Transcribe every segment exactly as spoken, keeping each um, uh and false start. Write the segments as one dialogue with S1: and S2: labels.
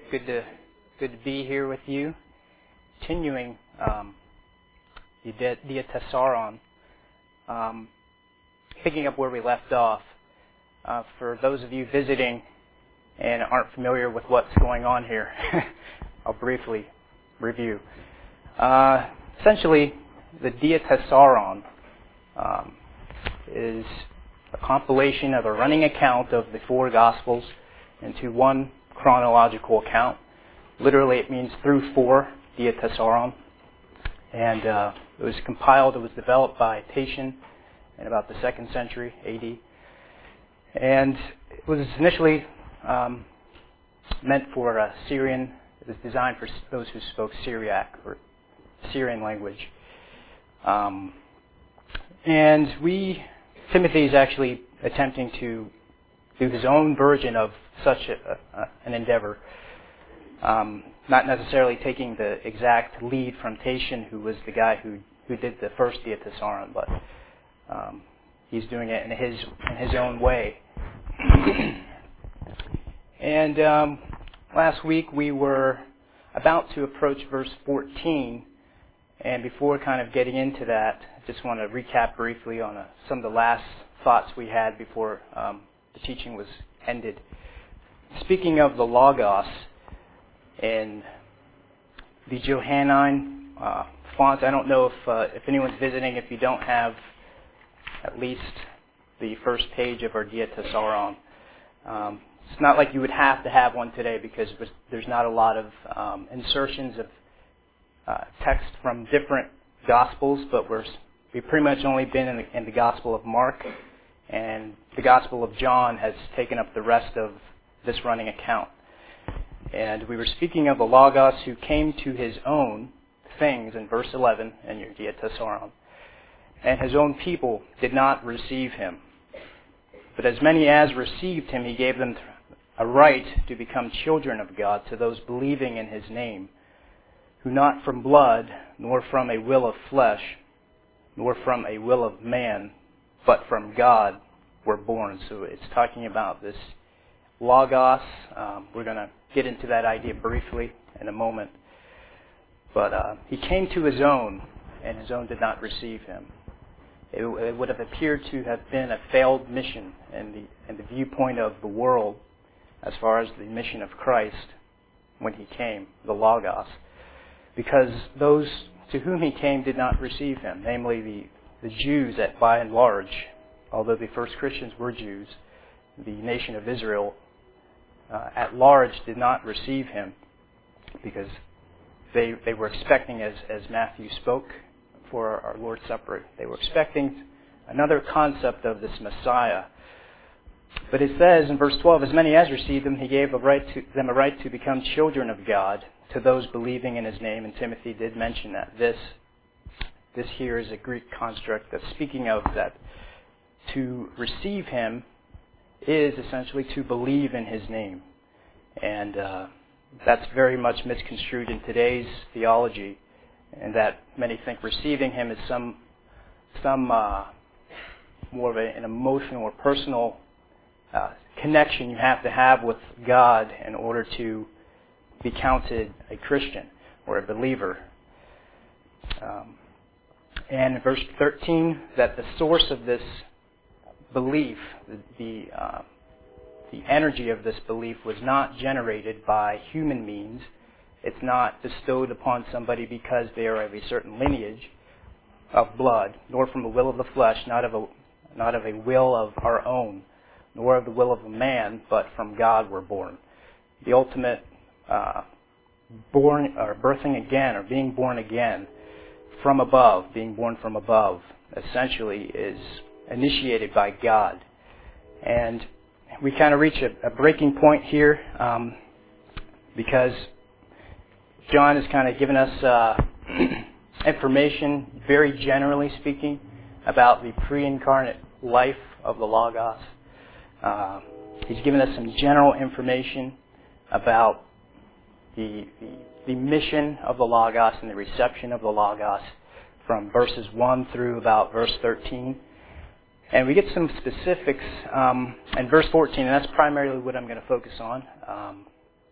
S1: Good to good to be here with you. Continuing um, the Dia Tessaron, um, picking up where we left off. Uh, for those of you visiting and aren't familiar with what's going on here, I'll briefly review. Uh, essentially, the Dia Tessaron um, is a compilation of a running account of the four Gospels into one chronological account. Literally, it means through four, Dia Tessaron. And uh, it was compiled, it was developed by Tatian in about the second century A D. And it was initially um, meant for uh, Syrian, it was designed for those who spoke Syriac, or Syrian language. Um, and we, Timothy is actually attempting to do his own version of such a, a, an endeavor, um, not necessarily taking the exact lead from Tatian, who was the guy who, who did the first Dia Tessaron, but um, he's doing it in his in his own way. And um, last week we were about to approach verse fourteen, and before kind of getting into that, I just want to recap briefly on uh, some of the last thoughts we had before um, the teaching was ended. Speaking of the Logos in the Johannine uh, font, I don't know if uh, if anyone's visiting, if you don't have at least the first page of our Dia Tessaron. Um, it's not like you would have to have one today because there's not a lot of um, insertions of uh, text from different Gospels, but we're we've pretty much only been in the, in the Gospel of Mark, and the Gospel of John has taken up the rest of this running account. And we were speaking of the Logos who came to his own things in verse eleven in your Dia Tessaron. And his own people did not receive him. But as many as received him, he gave them a right to become children of God to those believing in his name, who not from blood, nor from a will of flesh, nor from a will of man, but from God were born. So it's talking about this Logos. Um, we're going to get into that idea briefly in a moment. But uh, he came to his own, and his own did not receive him. It, it would have appeared to have been a failed mission in the, in the viewpoint of the world as far as the mission of Christ when he came, the Logos, because those to whom he came did not receive him, namely the, the Jews that by and large, although the first Christians were Jews, the nation of Israel uh, at large did not receive him because they they were expecting, as, as Matthew spoke for our Lord's Supper, they were expecting another concept of this Messiah. But it says in verse twelve, as many as received him, he gave a right to, them a right to become children of God to those believing in his name. And Timothy did mention that. This, this here is a Greek construct that's speaking of that to receive him is essentially to believe in his name. And uh, that's very much misconstrued in today's theology, and that many think receiving him is some some uh, more of a, an emotional or personal uh, connection you have to have with God in order to be counted a Christian or a believer. Um, and in verse thirteen, that the source of this belief, the the, uh, the energy of this belief was not generated by human means. It's not bestowed upon somebody because they are of a certain lineage of blood, nor from the will of the flesh, not of a not of a will of our own, nor of the will of a man, but from God we're born. The ultimate uh, born or birthing again, or being born again from above, being born from above, essentially is initiated by God. And we kind of reach a, a breaking point here um, because John has kind of given us uh, information, very generally speaking, about the pre-incarnate life of the Logos. Uh, he's given us some general information about the, the, the mission of the Logos and the reception of the Logos from verses one through about verse thirteen. And we get some specifics um, in verse fourteen, and that's primarily what I'm going to focus on. Um,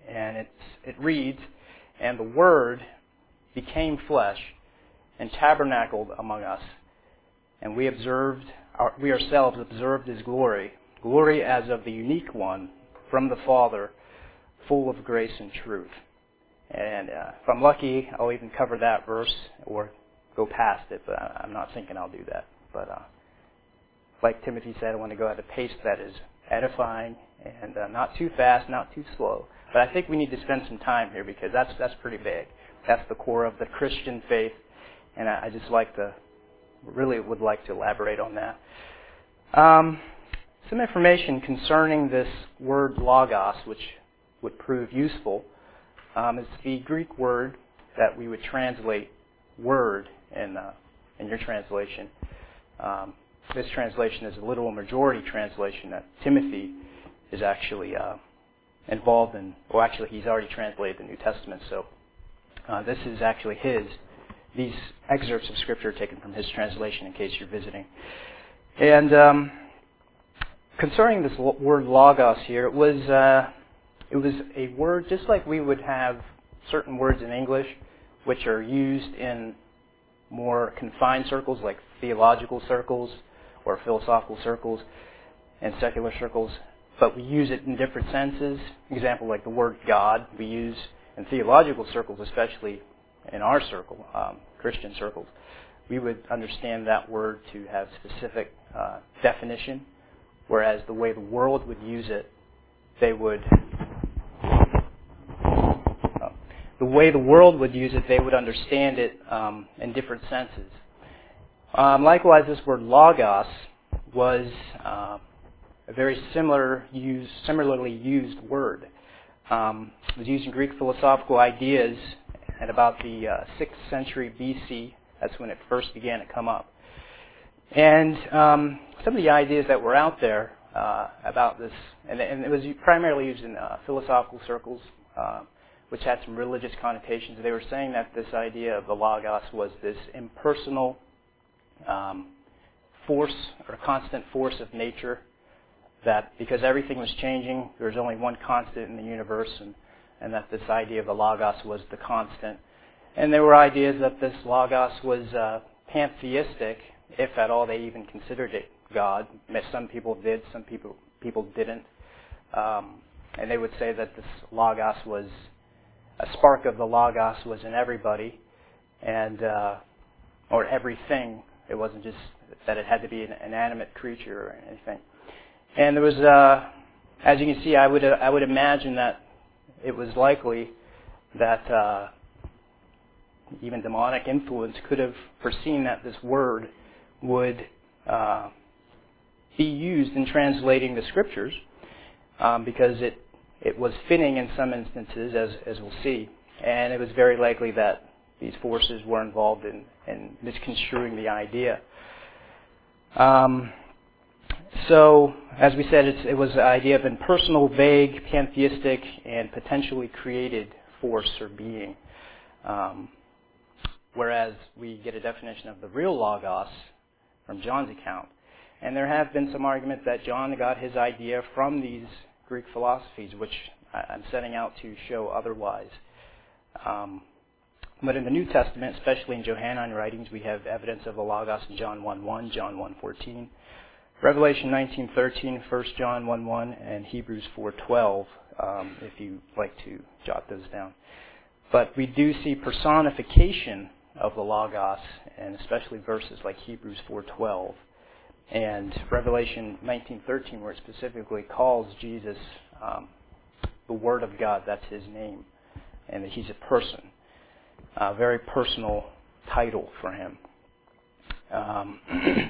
S1: and it's, it reads, "And the Word became flesh and tabernacled among us, and we observed, our, we ourselves observed His glory, glory as of the unique one from the Father, full of grace and truth." And uh, if I'm lucky, I'll even cover that verse or go past it, but I, I'm not thinking I'll do that. But uh, like Timothy said, I want to go at a pace that is edifying and uh, not too fast, not too slow. But I think we need to spend some time here because that's that's pretty big. That's the core of the Christian faith, and I, I just like to, really would like to elaborate on that. Um, some information concerning this word logos, which would prove useful, um, is the Greek word that we would translate word in uh, in your translation. Um, this translation is a literal majority translation that Timothy is actually uh, involved in. Well, actually, he's already translated the New Testament, so uh, this is actually his. These excerpts of Scripture are taken from his translation, in case you're visiting. And um, concerning this lo- word logos here, it was uh, it was a word just like we would have certain words in English, which are used in more confined circles, like theological circles or philosophical circles and secular circles, but we use it in different senses. Example, like the word God, we use in theological circles, especially in our circle, um, Christian circles. We would understand that word to have specific uh, definition, whereas the way the world would use it, they would uh, the way the world would use it, they would understand it um, in different senses. Um, likewise, this word logos was uh, a very similar use, similarly used word. Um, it was used in Greek philosophical ideas at about the uh, sixth century B C. That's when it first began to come up. And um, some of the ideas that were out there uh, about this, and, and it was primarily used in uh, philosophical circles, uh, which had some religious connotations. They were saying that this idea of the logos was this impersonal um, force or constant force of nature, that because everything was changing, there was only one constant in the universe, and, and that this idea of the logos was the constant. And there were ideas that this logos was uh, pantheistic, if at all they even considered it God. Some people did, some people people didn't. Um, and they would say that this logos was, a spark of the logos was in everybody, and uh, or everything. It wasn't just that it had to be an inanimate creature or anything. And there was, uh, as you can see, I would uh, I would imagine that it was likely that uh, even demonic influence could have foreseen that this word would uh, be used in translating the Scriptures, um, because it it was fitting in some instances, as as we'll see, and it was very likely that these forces were involved in, in misconstruing the idea. Um, so, as we said, it's, it was the idea of impersonal, vague, pantheistic, and potentially created force or being. Um, whereas we get a definition of the real logos from John's account. And there have been some arguments that John got his idea from these Greek philosophies, which I'm setting out to show otherwise. Um, but in the New Testament, especially in Johannine writings, we have evidence of the logos in John one one, John one fourteen, Revelation nineteen thirteen, First John one one, and Hebrews four twelve, um, if you like to jot those down. But we do see personification of the logos, and especially verses like Hebrews four twelve and Revelation nineteen thirteen, where it specifically calls Jesus um, the Word of God. That's His name, and that He's a person. A very personal title for Him. Um,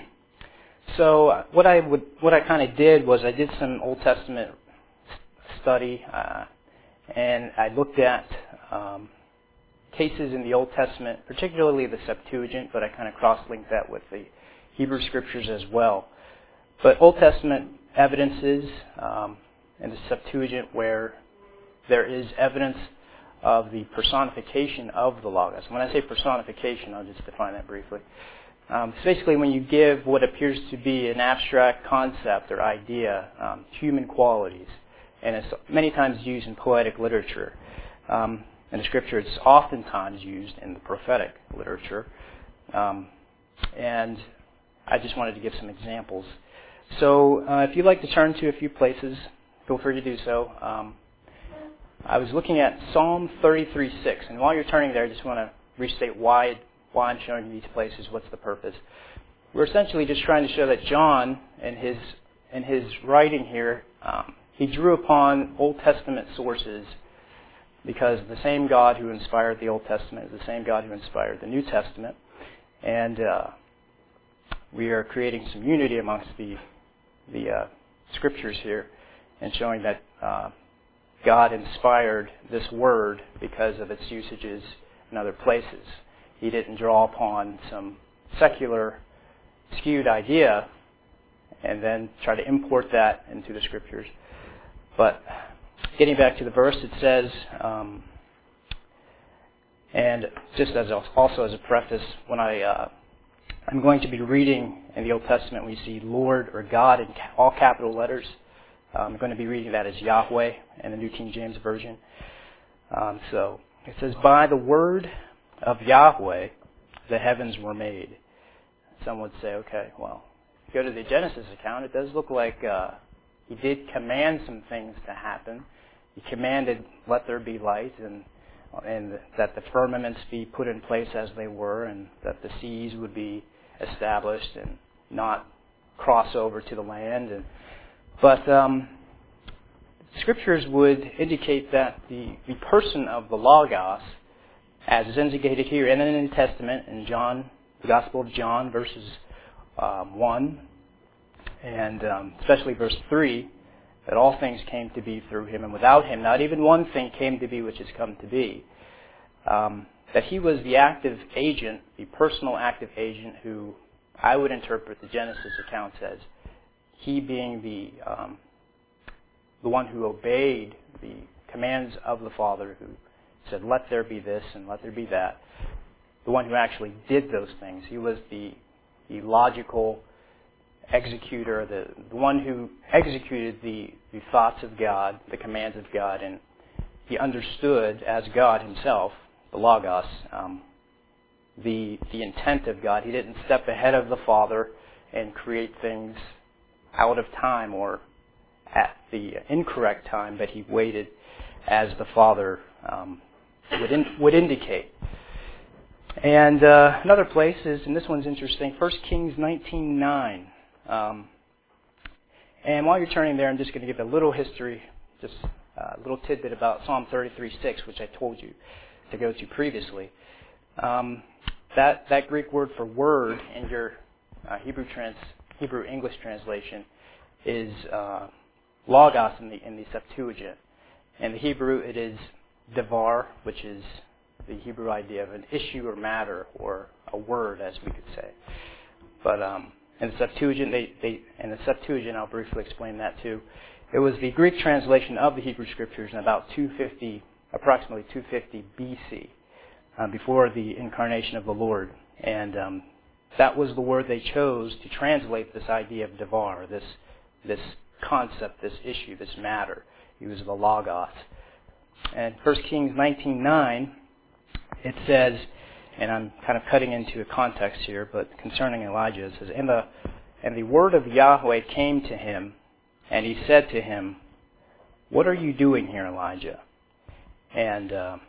S1: so what I would, what I kind of did was I did some Old Testament study, uh, and I looked at um, cases in the Old Testament, particularly the Septuagint, but I kind of cross-linked that with the Hebrew Scriptures as well. But Old Testament evidences um, in the Septuagint where there is evidence of the personification of the Logos. When I say personification, I'll just define that briefly. Um, it's basically when you give what appears to be an abstract concept or idea um, human qualities, and it's many times used in poetic literature. Um, in the Scripture, it's oftentimes used in the prophetic literature. Um, and I just wanted to give some examples. So uh, if you'd like to turn to a few places, feel free to do so. Um, I was looking at Psalm thirty-three six, and while you're turning there, I just want to restate why why I'm showing you these places, what's the purpose. We're essentially just trying to show that John, in his in his writing here, um, he drew upon Old Testament sources, because the same God who inspired the Old Testament is the same God who inspired the New Testament. And uh, we are creating some unity amongst the the uh, Scriptures here and showing that uh, God inspired this word because of its usages in other places. He didn't draw upon some secular, skewed idea and then try to import that into the Scriptures. But getting back to the verse, it says, um, and just as a, also as a preface, when I uh, I'm going to be reading in the Old Testament, we see Lord or God in ca- all capital letters. Um, I'm going to be reading that as Yahweh in the New King James Version. Um, so it says, "By the word of Yahweh, the heavens were made." Some would say, okay, well, if you go to the Genesis account, it does look like uh, he did command some things to happen. He commanded, "Let there be light," and and that the firmaments be put in place as they were, and that the seas would be established and not cross over to the land. And but um, Scriptures would indicate that the, the person of the Logos, as is indicated here in the New Testament, in John, the Gospel of John, verses um, one, and um, especially verse three, that all things came to be through him, and without him not even one thing came to be which has come to be. Um, that he was the active agent, the personal active agent, who I would interpret the Genesis accounts as he being the um, the one who obeyed the commands of the Father, who said, "Let there be this and let there be that." The one who actually did those things. He was the the logical executor, the, the one who executed the, the thoughts of God, the commands of God, and he understood as God himself, the Logos, um, the the intent of God. He didn't step ahead of the Father and create things out of time or at the incorrect time, but he waited as the Father um, would in, would indicate. And uh, another place is, and this one's interesting, First Kings nineteen nine. Um, and while you're turning there, I'm just going to give a little history, just a little tidbit about Psalm thirty-three six, which I told you to go to previously. Um, that that Greek word for word in your uh, Hebrew trans Hebrew English translation is uh, logos in the in the Septuagint. In the Hebrew, it is devar, which is the Hebrew idea of an issue or matter or a word, as we could say. But um, in the Septuagint, they, they in the Septuagint, I'll briefly explain that too. It was the Greek translation of the Hebrew Scriptures in about two fifty, approximately two fifty B C, uh, before the incarnation of the Lord, and um, that was the word they chose to translate this idea of devar, this this concept, this issue, this matter. He was the Logos. And First Kings nineteen nine, it says, and I'm kind of cutting into a context here, but concerning Elijah, it says, and the, and the word of Yahweh came to him, and he said to him, "What are you doing here, Elijah?" And uh,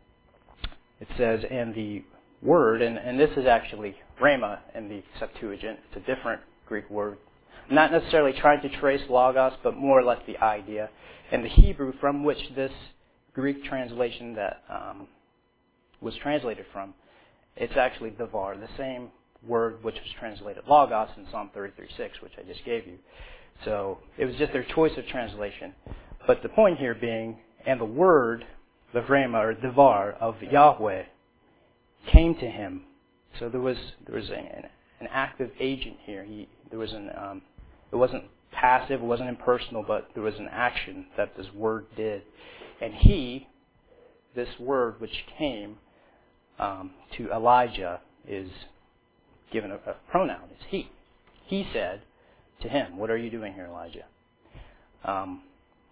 S1: it says, and the word, and, and this is actually rhema in the Septuagint. It's a different Greek word. Not necessarily trying to trace logos, but more or less the idea. And the Hebrew from which this Greek translation that um, was translated from, it's actually devar, the same word which was translated logos in Psalm thirty-three six, which I just gave you. So it was just their choice of translation. But the point here being, and the word, the rhema or devar of Yahweh, came to him. So there was there was an, an active agent here. He there was an um, it wasn't passive, it wasn't impersonal, but there was an action that this word did, and he, this word which came um, to Elijah, is given a, a pronoun. It's he. He said to him, "What are you doing here, Elijah?" Um,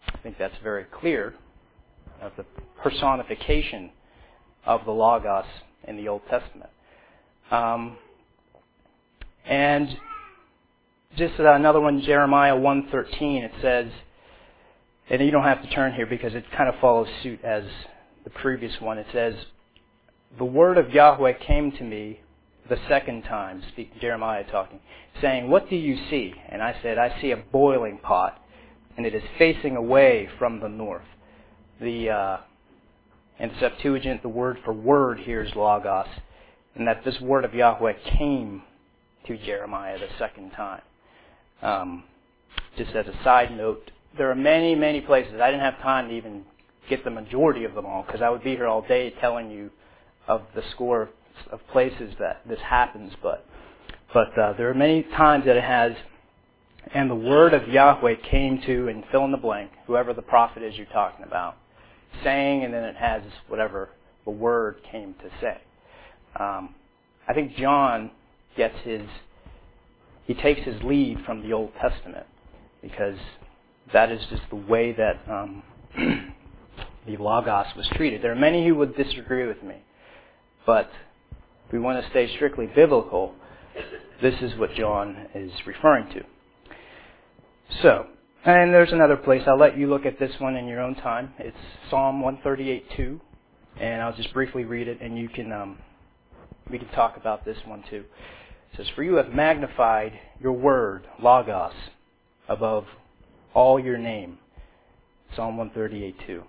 S1: I think that's very clear of the personification of the Logos in the Old Testament. Um, and just another one, Jeremiah one thirteen, it says, and you don't have to turn here because it kind of follows suit as the previous one. It says, the word of Yahweh came to me the second time, speak, Jeremiah talking, saying, what do you see? And I said, I see a boiling pot, and it is facing away from the north. The uh, in Septuagint, the word for word here is logos, and that this word of Yahweh came to Jeremiah the second time. Um, just as a side note, there are many, many places. I didn't have time to even get the majority of them all, because I would be here all day telling you of the score of places that this happens, but but uh, there are many times that it has, and the word of Yahweh came to, and fill in the blank, whoever the prophet is you're talking about, saying, and then it has whatever the word came to say. Um, I think John gets his, he takes his lead from the Old Testament, because that is just the way that um, the Logos was treated. There are many who would disagree with me, but if we want to stay strictly biblical, this is what John is referring to. So, and there's another place. I'll let you look at this one in your own time. It's Psalm one thirty-eight two, and I'll just briefly read it, and you can um, we can talk about this one too. It says, for you have magnified your word, Logos, above all your name. Psalm one thirty-eight two.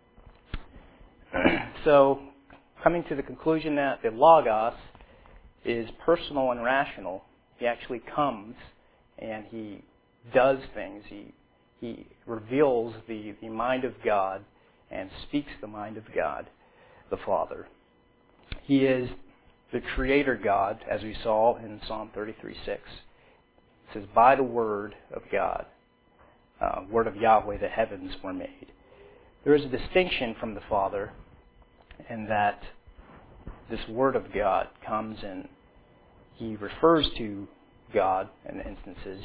S1: So, coming to the conclusion that the Logos is personal and rational, he actually comes and he does things. He he reveals the, the mind of God and speaks the mind of God, the Father. He is the Creator God, as we saw in Psalm thirty-three six. It says, by the word of God, uh, word of Yahweh, the heavens were made. There is a distinction from the Father in that this word of God comes and he refers to God in instances,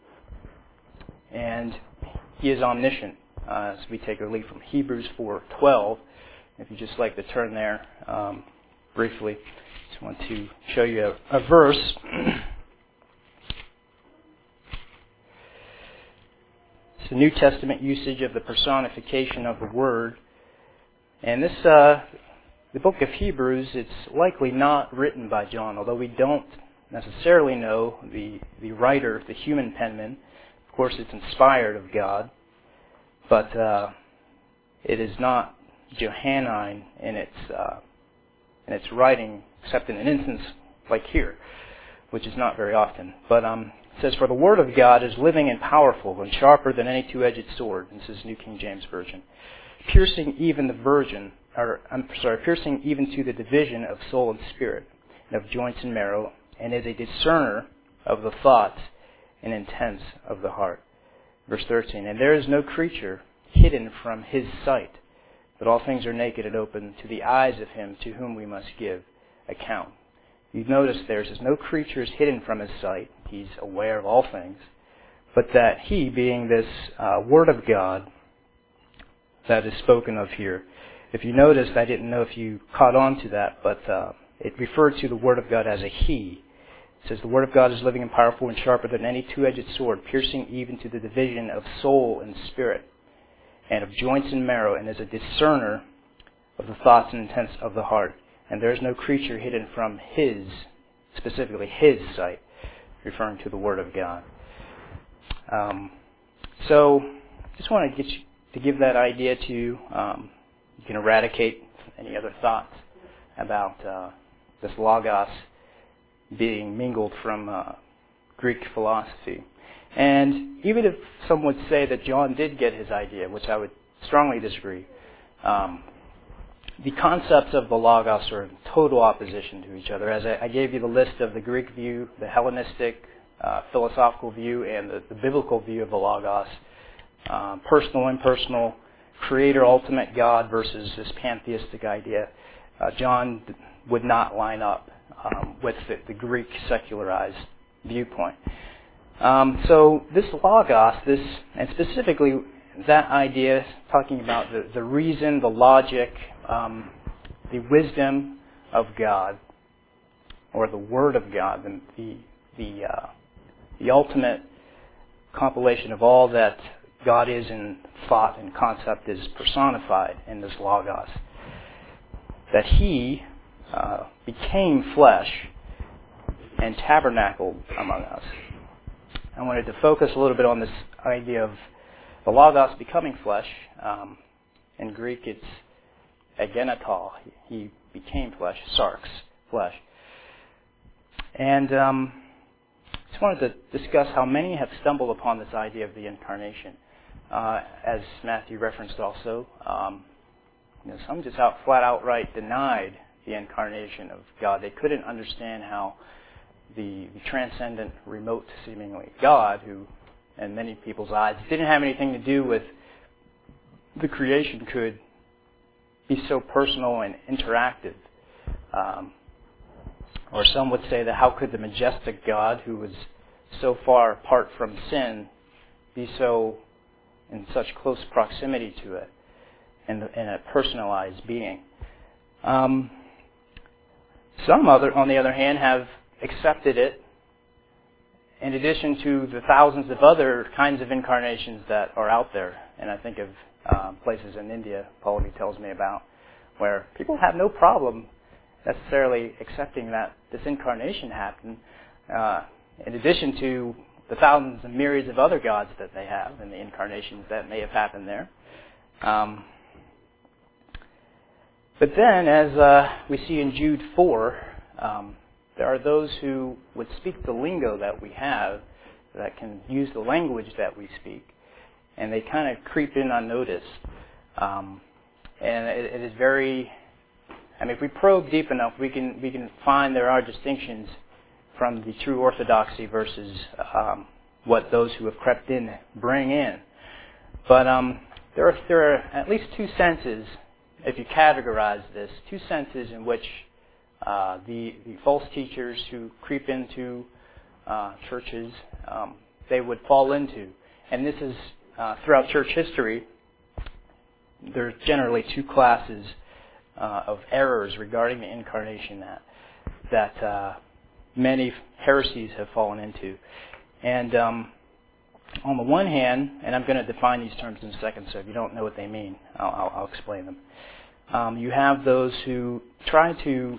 S1: and he is omniscient. Uh, as we take a leaf from Hebrews four twelve, if you just like to turn there um, briefly, just want to show you a, a verse. It's the New Testament usage of the personification of the Word, and this. Uh, The book of Hebrews, it's likely not written by John, although we don't necessarily know the, the writer, the human penman. Of course, it's inspired of God, but uh, it is not Johannine in its uh, in its writing, except in an instance like here, which is not very often. But um, it says, for the word of God is living and powerful and sharper than any two-edged sword. This is New King James Version. Piercing even the virgin, or I'm sorry, piercing even to the division of soul and spirit, and of joints and marrow, and is a discerner of the thoughts and intents of the heart. Verse thirteen, and there is no creature hidden from his sight, but all things are naked and open to the eyes of him to whom we must give account. You've noticed there says no creature is hidden from his sight. He's aware of all things, but that he, being this uh, word of God that is spoken of here. If you noticed, I didn't know if you caught on to that, but uh, it referred to the Word of God as a he. It says, the Word of God is living and powerful and sharper than any two-edged sword, piercing even to the division of soul and spirit, and of joints and marrow, and is a discerner of the thoughts and intents of the heart. And there is no creature hidden from his, specifically his sight, referring to the Word of God. Um, so, just want to get you to give that idea to you. Um, you can eradicate any other thoughts about uh, this Logos being mingled from uh, Greek philosophy. And even if some would say that John did get his idea, which I would strongly disagree, um, the concepts of the Logos are in total opposition to each other. As I, I gave you the list of the Greek view, the Hellenistic uh, philosophical view, and the, the biblical view of the Logos, Uh, personal, impersonal, creator, ultimate God versus this pantheistic idea. Uh, John d- would not line up um, with the, the Greek secularized viewpoint. Um, so this Logos, this, and specifically that idea, talking about the, the reason, the logic, um, the wisdom of God, or the Word of God, the the the, uh, the ultimate compilation of all that God is in thought and concept is personified in this Logos. That He uh, became flesh and tabernacled among us. I wanted to focus a little bit on this idea of the Logos becoming flesh. Um, in Greek, it's egenetal. He became flesh, sarx, flesh. And um, just wanted to discuss how many have stumbled upon this idea of the incarnation. Uh, as Matthew referenced also, um, you know, some just out flat outright denied the incarnation of God. They couldn't understand how the, the transcendent, remote, seemingly God, who in many people's eyes didn't have anything to do with the creation, could be so personal and interactive. Um, or some would say that how could the majestic God, who was so far apart from sin, be so in such close proximity to it, and in a personalized being. Um, some other, on the other hand, have accepted it in addition to the thousands of other kinds of incarnations that are out there. And I think of uh, places in India, Pauli tells me about, where people have no problem necessarily accepting that this incarnation happened, uh, in addition to the thousands and myriads of other gods that they have and the incarnations that may have happened there. Um, but then, as uh, we see in Jude four, um, there are those who would speak the lingo that we have, that can use the language that we speak, and they kind of creep in unnoticed. Um, and it, it is very, I mean, if we probe deep enough, we can we can find there are distinctions from the true orthodoxy versus um, what those who have crept in bring in. But um, there are there are at least two senses, if you categorize this, two senses in which uh, the the false teachers who creep into uh, churches um, they would fall into, and this is uh, throughout church history. There's generally two classes uh, of errors regarding the incarnation that that uh, many heresies have fallen into. And um, on the one hand, and I'm going to define these terms in a second, so if you don't know what they mean, I'll, I'll, I'll explain them. Um, you have those who try to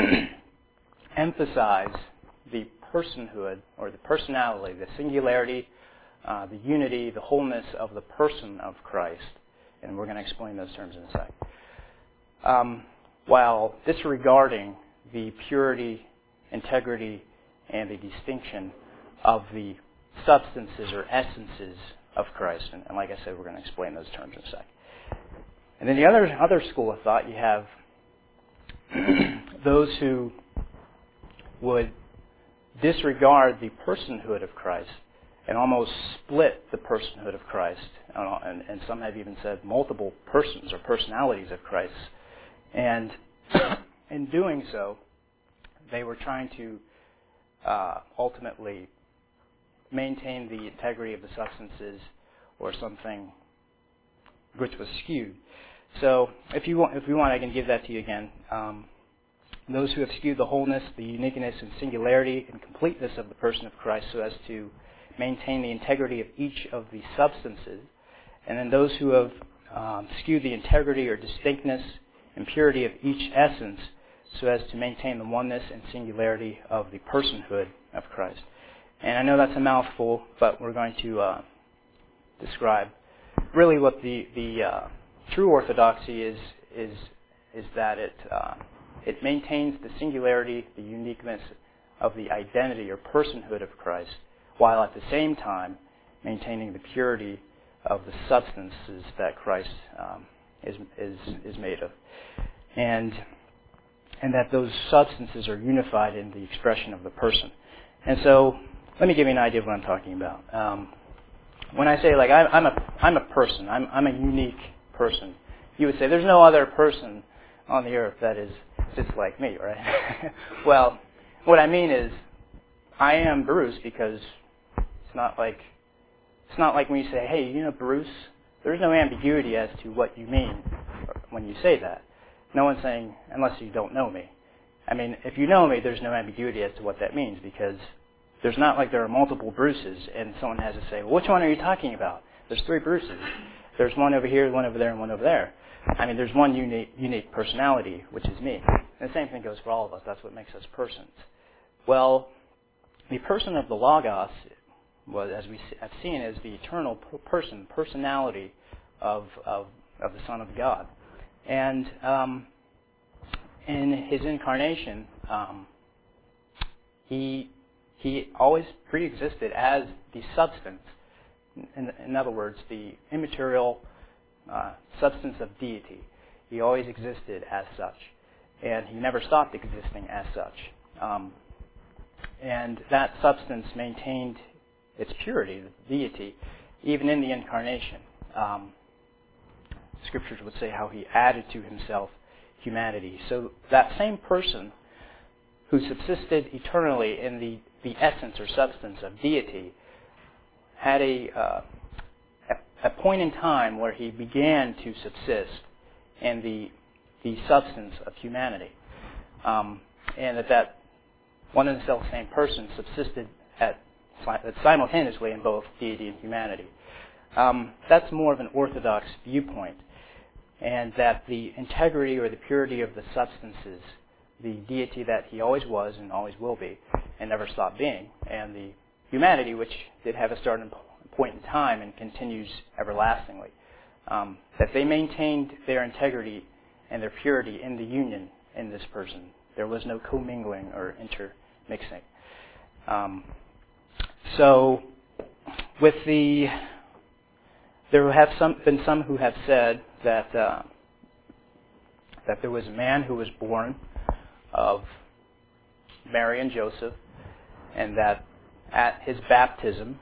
S1: emphasize the personhood or the personality, the singularity, uh, the unity, the wholeness of the person of Christ. And we're going to explain those terms in a sec. Um, while disregarding the purity, integrity, and the distinction of the substances or essences of Christ. And, and like I said, we're going to explain those terms in a sec. And then the other other school of thought, you have those who would disregard the personhood of Christ and almost split the personhood of Christ. And, and some have even said multiple persons or personalities of Christ. And in doing so, they were trying to uh, ultimately maintain the integrity of the substances or something which was skewed. So if you want, if you want, I can give that to you again. Um, those who have skewed the wholeness, the uniqueness and singularity and completeness of the person of Christ so as to maintain the integrity of each of the substances. And then those who have um, skewed the integrity or distinctness and purity of each essence so as to maintain the oneness and singularity of the personhood of Christ. And I know that's a mouthful, but we're going to uh, describe really what the the uh, true orthodoxy is is is that it uh, it maintains the singularity, the uniqueness of the identity or personhood of Christ, while at the same time maintaining the purity of the substances that Christ um, is is is made of, and and that those substances are unified in the expression of the person. And so, let me give you an idea of what I'm talking about. Um, when I say like I'm, I'm a I'm a person, I'm I'm a unique person, you would say there's no other person on the earth that is just like me, right? Well, what I mean is I am Bruce because it's not like it's not like when you say, hey, you know Bruce, there's no ambiguity as to what you mean when you say that. No one's saying, unless you don't know me. I mean, if you know me, there's no ambiguity as to what that means, because there's not like there are multiple Bruces and someone has to say, well, which one are you talking about? There's three Bruces. There's one over here, one over there, and one over there. I mean, there's one unique, unique personality, which is me. And the same thing goes for all of us. That's what makes us persons. Well, the person of the Logos, well, as we have seen, is the eternal person, personality of, of, of the Son of God. And um, in his incarnation, um, he he always pre-existed as the substance. In, in other words, the immaterial uh, substance of deity. He always existed as such, and he never stopped existing as such. Um, and that substance maintained its purity, the deity, even in the incarnation. Um, scriptures would say how he added to himself humanity. So that same person who subsisted eternally in the, the essence or substance of deity had a, uh, a, a point in time where he began to subsist in the, the substance of humanity. Um, and that that one and the self-same person subsisted at, simultaneously in both deity and humanity. Um, that's more of an orthodox viewpoint, and that the integrity or the purity of the substances, the deity that he always was and always will be and never stopped being, and the humanity, which did have a starting point in time and continues everlastingly, um, that they maintained their integrity and their purity in the union in this person. There was no commingling or intermixing. Um, so, with the, there have some, been some who have said that uh, that there was a man who was born of Mary and Joseph, and that at his baptism,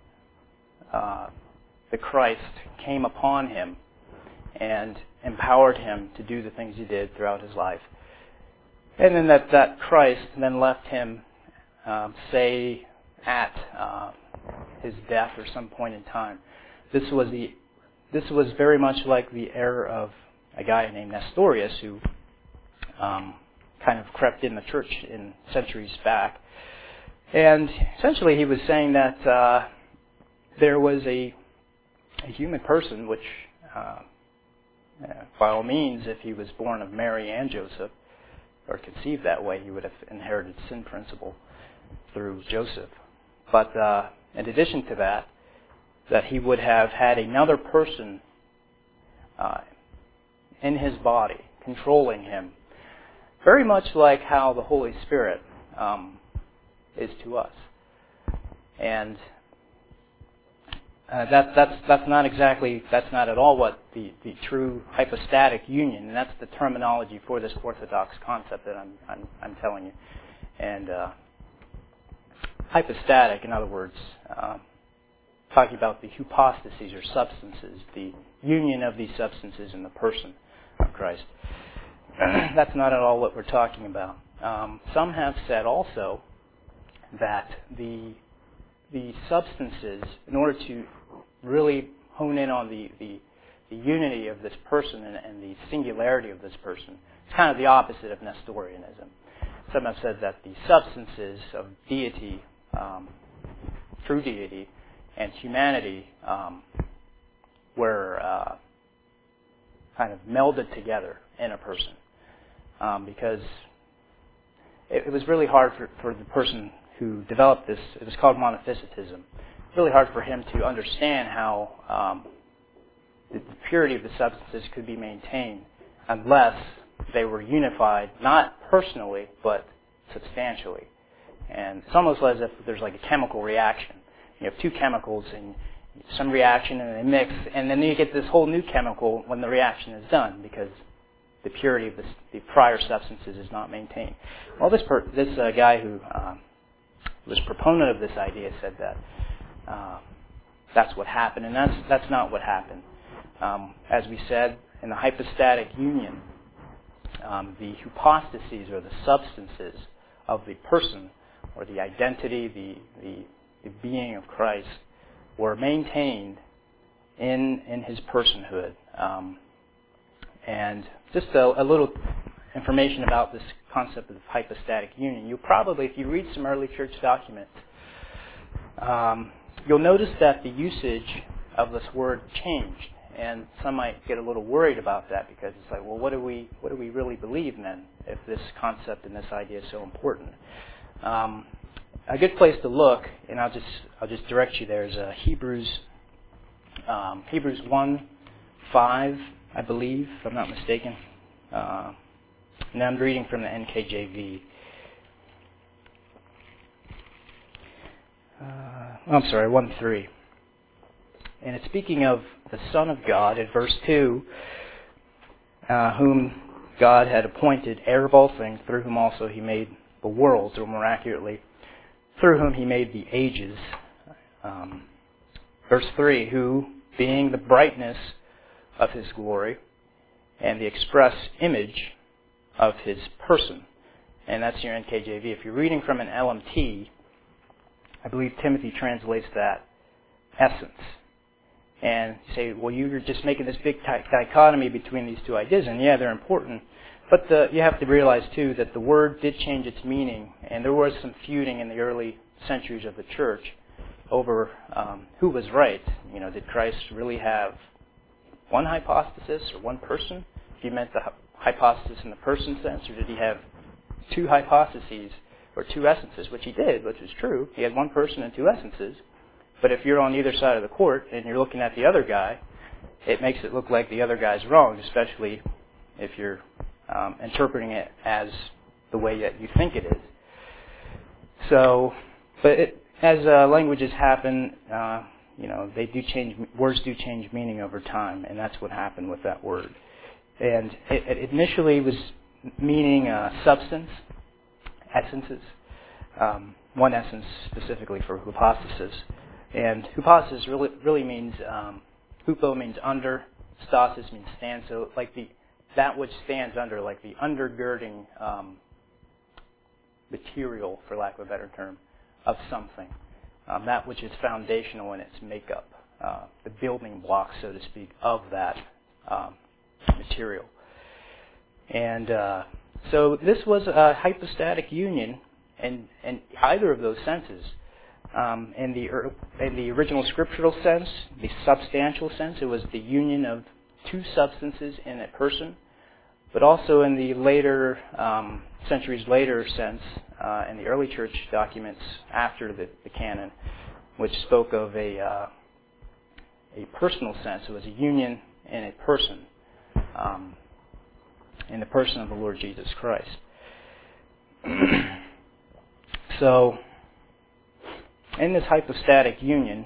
S1: uh, the Christ came upon him and empowered him to do the things he did throughout his life. And then that, that Christ then left him, um, say, at uh, his death or some point in time. This was the this was very much like the era of a guy named Nestorius, who um, kind of crept in the church in centuries back. And essentially he was saying that uh, there was a, a human person, which uh, by all means, if he was born of Mary and Joseph, or conceived that way, he would have inherited sin principle through Joseph. But uh, in addition to that, that he would have had another person uh, in his body, controlling him, very much like how the Holy Spirit um, is to us. And uh, that, that's that's not exactly, that's not at all what the, the true hypostatic union, and that's the terminology for this orthodox concept that I'm I'm, I'm telling you. And uh, hypostatic, in other words, uh, talking about the hypostases or substances, the union of these substances in the person of Christ. That's not at all what we're talking about. Um, some have said also that the the substances, in order to really hone in on the, the, the unity of this person and, and the singularity of this person, it's kind of the opposite of Nestorianism. Some have said that the substances of deity, um, true deity, and humanity um, were uh, kind of melded together in a person, um, because it, it was really hard for, for the person who developed this. It was called monophysitism. Really hard for him to understand how um, the, the purity of the substances could be maintained unless they were unified, not personally, but substantially. And it's almost as if there's like a chemical reaction. You have two chemicals and some reaction and they mix, and then you get this whole new chemical when the reaction is done, because the purity of this, the prior substances is not maintained. Well, this per, this uh, guy who uh, was proponent of this idea said that uh, that's what happened, and that's that's not what happened. Um, as we said, in the hypostatic union, um, the hypostases or the substances of the person or the identity, the the the being of Christ, were maintained in in his personhood. Um, and just a, a little information about this concept of hypostatic union. You'll probably, if you read some early church documents, um, you'll notice that the usage of this word changed. And some might get a little worried about that because it's like, well, what do we what do we really believe then if this concept and this idea is so important? Um, a good place to look, and I'll just I'll just direct you there, is uh, Hebrews um, Hebrews one five, I believe, if I'm not mistaken. Uh, and I'm reading from the N K J V. Uh, I'm sorry, one three. And it's speaking of the Son of God in verse two, uh, whom God had appointed heir of all things, through whom also he made the worlds, or more accurately, through whom he made the ages. Um, verse three, who, being the brightness of his glory and the express image of his person. And that's your N K J V. If you're reading from an L M T, I believe Timothy translates that essence. And you say, well, you're just making this big dichotomy between these two ideas, and yeah, they're important. But the, you have to realize, too, that the word did change its meaning, and there was some feuding in the early centuries of the church over um, who was right. You know, did Christ really have one hypostasis or one person? If you meant the hypostasis in the person sense, or did he have two hypostases or two essences, which he did, which is true. He had one person and two essences. But if you're on either side of the court and you're looking at the other guy, it makes it look like the other guy's wrong, especially if you're um, interpreting it as the way that you think it is. So, but it, as uh, languages happen, uh, you know, they do change. Words do change meaning over time, and that's what happened with that word. And it, it initially was meaning uh, substance, essences. Um, one essence specifically for hypostasis. And hypostasis really really means, um, hupo means under, stasis means stand. So like the that which stands under, like the undergirding um, material, for lack of a better term, of something. Um, that which is foundational in its makeup, uh, the building blocks, so to speak, of that um, material. And uh, so this was a hypostatic union in, in either of those senses. Um, in the in the original scriptural sense, the substantial sense, it was the union of two substances in a person. But also in the later, um, centuries later sense, uh, in the early church documents after the, the canon, which spoke of a uh, a personal sense, it was a union in a person, um, in the person of the Lord Jesus Christ. So, in this hypostatic union,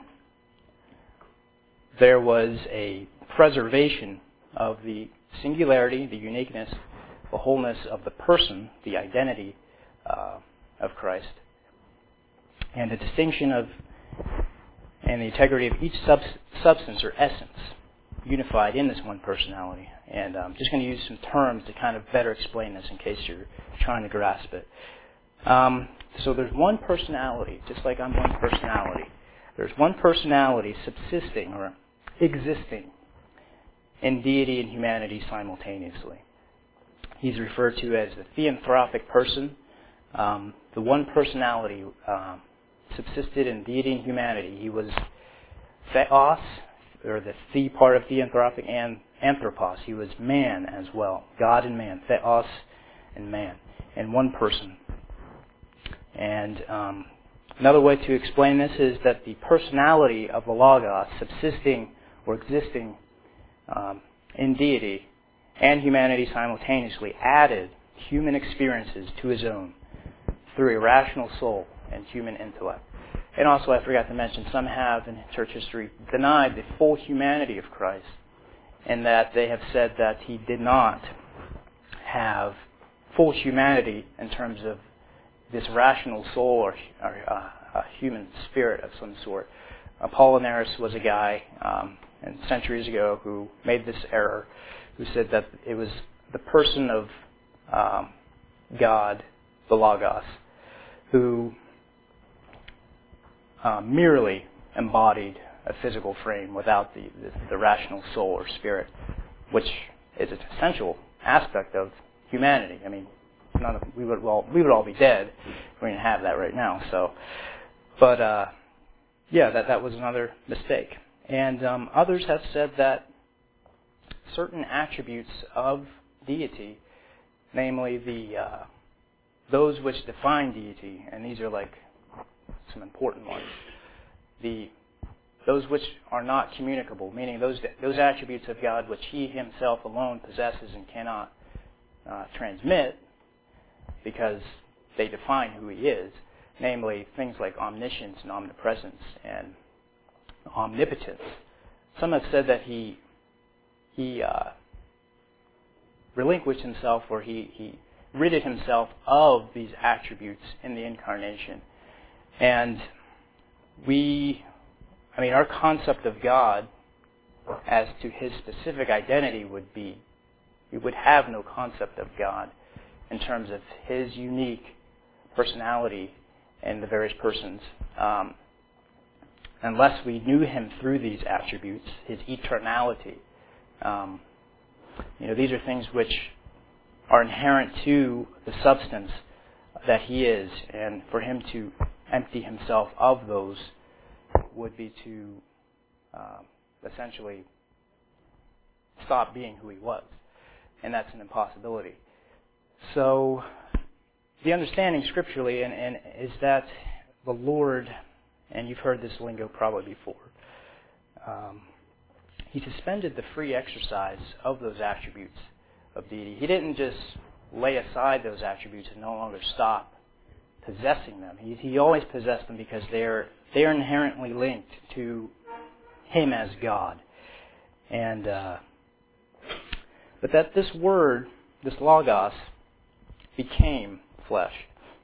S1: there was a preservation of the singularity, the uniqueness, the wholeness of the person, the identity uh, of Christ, and the distinction of and the integrity of each sub- substance or essence unified in this one personality. And I'm just going to use some terms to kind of better explain this in case you're trying to grasp it. Um, so there's one personality, just like I'm one personality. There's one personality subsisting or existing in deity and humanity simultaneously. He's referred to as the theanthropic person. Um, the one personality uh, subsisted in deity and humanity. He was theos, or the the part of theanthropic, and anthropos. He was man as well, God and man, theos and man, and one person. And um, another way to explain this is that the personality of the Logos, subsisting or existing um, in deity and humanity simultaneously, added human experiences to his own through a rational soul and human intellect. And also, I forgot to mention, some have in church history denied the full humanity of Christ, and that they have said that he did not have full humanity in terms of this rational soul or, or uh, a human spirit of some sort. Apollinaris was a guy um, and centuries ago who made this error, who said that it was the person of um, God, the Logos, who uh, merely embodied a physical frame without the, the, the rational soul or spirit, which is an essential aspect of humanity. I mean, none of, we would all we would all be dead if we didn't have that right now. So, but uh, yeah, that that was another mistake. And um, others have said that certain attributes of deity, namely the uh, those which define deity, and these are like some important ones, the those which are not communicable, meaning those those attributes of God which He Himself alone possesses and cannot uh, transmit, because they define who He is, namely things like omniscience and omnipresence and omnipotence. Some have said that He He uh, relinquished Himself, or He He ridded Himself of these attributes in the Incarnation. And we, I mean, our concept of God as to His specific identity would be, we would have no concept of God in terms of His unique personality in the various persons, um, unless we knew Him through these attributes, His eternality. Um, you know, these are things which are inherent to the substance that He is, and for Him to empty Himself of those would be to uh, essentially stop being who He was, and that's an impossibility. So the understanding scripturally and, and is that the Lord, and you've heard this lingo probably before, um, He suspended the free exercise of those attributes of deity. He didn't just lay aside those attributes and no longer stop possessing them. He, he always possessed them because they're they're inherently linked to Him as God. And uh, but that this word, this logos, became flesh.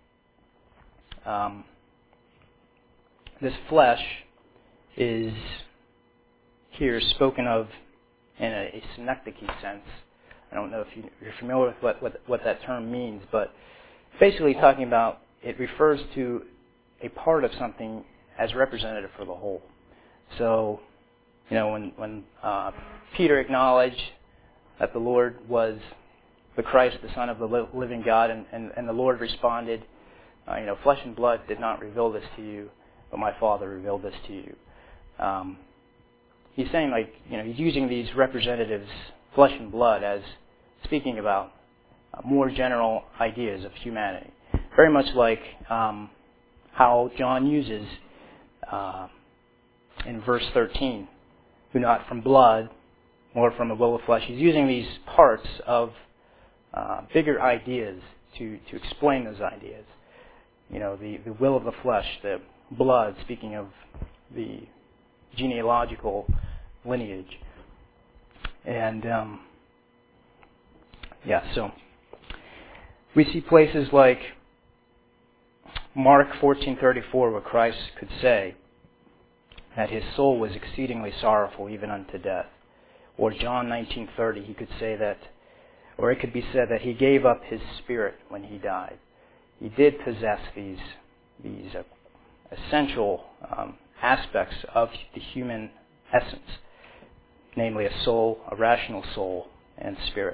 S1: Um, this flesh is here spoken of in a, a synecdoche sense. I don't know if you, you're familiar with what, what, what that term means, but basically talking about, it refers to a part of something as representative for the whole. So, you know, when, when uh, Peter acknowledged that the Lord was the Christ, the Son of the li- living God, and, and, and the Lord responded, uh, you know, flesh and blood did not reveal this to you, but my Father revealed this to you. Um, he's saying, like, you know, he's using these representatives, flesh and blood, as speaking about uh, more general ideas of humanity. Very much like um, how John uses uh, in verse thirteen, who not from blood or from a will of flesh. He's using these parts of uh, bigger ideas to, to explain those ideas. You know, the, the will of the flesh, the blood, speaking of the genealogical lineage. And, um, yeah, so we see places like Mark fourteen thirty-four, where Christ could say that His soul was exceedingly sorrowful, even unto death. Or John nineteen thirty, he could say that, or it could be said that He gave up His spirit when He died. He did possess these these uh, essential um, aspects of the human essence, namely a soul, a rational soul, and spirit.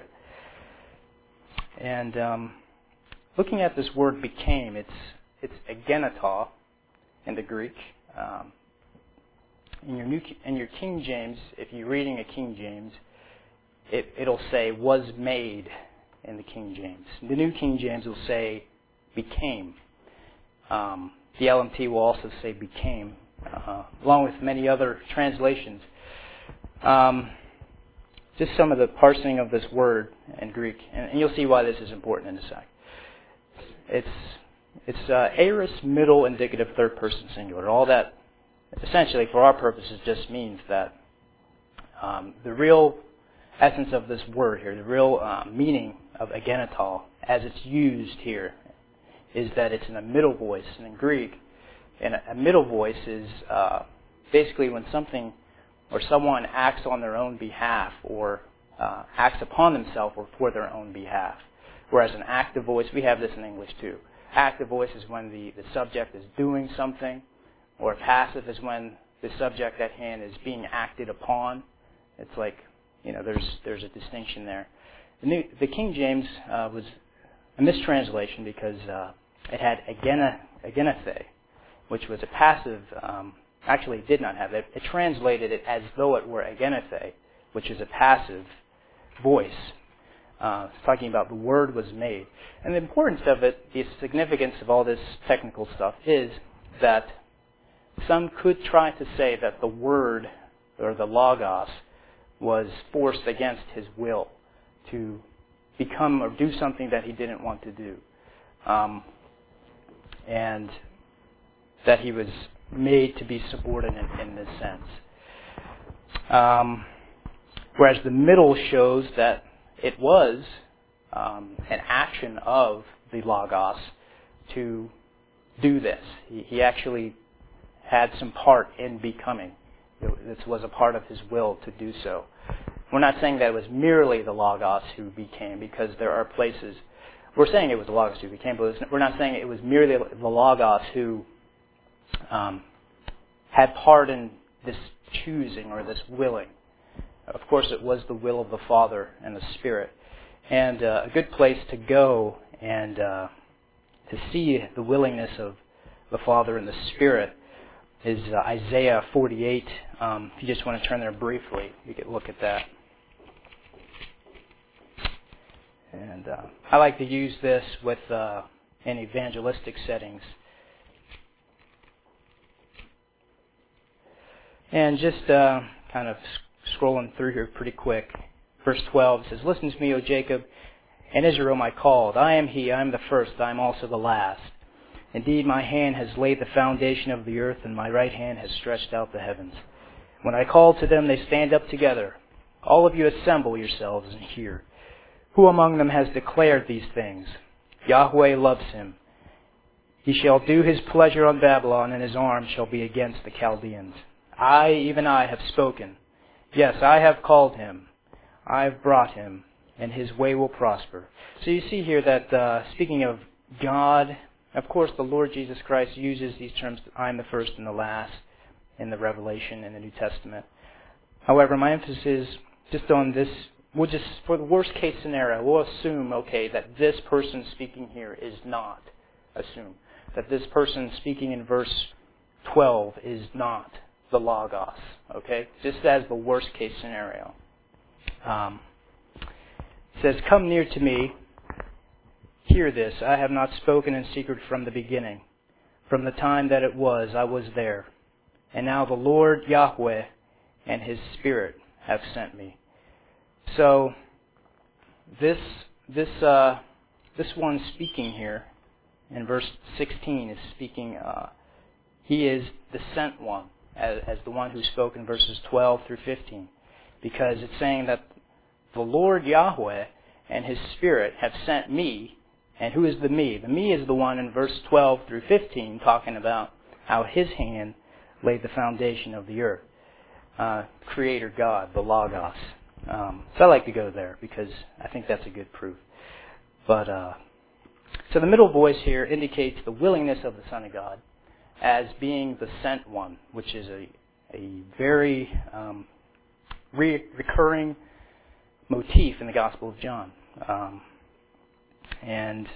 S1: And um, looking at this word became, it's it's egeneto in the Greek. Um, in your new in your King James, if you're reading a King James, it, it'll say was made in the King James. The New King James will say became. Um, the L M T will also say became, uh, along with many other translations. Um, just some of the parsing of this word in Greek, and, and you'll see why this is important in a sec. It's it's uh, aorist, middle, indicative, third person singular. All that, essentially, for our purposes, just means that um, the real essence of this word here, the real uh, meaning of egeneto, as it's used here, is that it's in a middle voice. And in Greek, and a, a middle voice is uh, basically when something or someone acts on their own behalf, or uh, acts upon themselves or for their own behalf. Whereas an active voice, we have this in English too. Active voice is when the, the subject is doing something, or passive is when the subject at hand is being acted upon. It's like, you know, there's there's a distinction there. The, New, the King James uh, was a mistranslation because uh, it had agena, agenathe, which was a passive, um, actually it did not have it. It translated it as though it were agenathe, which is a passive voice. Uh, it's talking about the Word was made. And the importance of it, the significance of all this technical stuff is that some could try to say that the Word, or the Logos, was forced against his will to become or do something that he didn't want to do. Um, and that he was made to be subordinate in this sense. Um, whereas the middle shows that it was um, an action of the Logos to do this. He, he actually had some part in becoming. This was a part of his will to do so. We're not saying that it was merely the Logos who became, because there are places, we're saying it was the Logos who became, but we're not saying it was merely the Logos who um, had part in this choosing or this willing. Of course, it was the will of the Father and the Spirit. And uh, a good place to go and uh, to see the willingness of the Father and the Spirit is uh, Isaiah forty-eight. Um, if you just want to turn there briefly, you could look at that. And uh, I like to use this with uh, in evangelistic settings. And just uh, kind of scrolling through here pretty quick. Verse twelve says, "Listen to me, O Jacob, and Israel my called. I am he, I am the first, I am also the last. Indeed, my hand has laid the foundation of the earth, and my right hand has stretched out the heavens. When I call to them, they stand up together. All of you assemble yourselves and hear. Who among them has declared these things? Yahweh loves him. He shall do his pleasure on Babylon, and his arm shall be against the Chaldeans. I, even I, have spoken. Yes, I have called him. I have brought him, and his way will prosper." So you see here that uh, speaking of God, of course the Lord Jesus Christ uses these terms, I am the first and the last, in the Revelation in the New Testament. However, my emphasis is just on this. We'll just, for the worst case scenario, we'll assume, okay, that this person speaking here is not. Assume that this person speaking in verse twelve is not the Logos. Okay? Just as the worst case scenario. Um, it says, "Come near to me, hear this. I have not spoken in secret from the beginning. From the time that it was, I was there. And now the Lord Yahweh and his Spirit have sent me." So this this uh, this one speaking here in verse sixteen is speaking. Uh, he is the sent one, as, as the one who spoke in verses twelve through fifteen, because it's saying that the Lord Yahweh and his Spirit have sent me. And who is the me? The me is the one in verse twelve through fifteen, talking about how his hand laid the foundation of the earth. Uh, Creator God, the Logos. Um, so I like to go there because I think that's a good proof. But uh, so the middle voice here indicates the willingness of the Son of God as being the sent one, which is a a very um, re- recurring motif in the Gospel of John. Um, and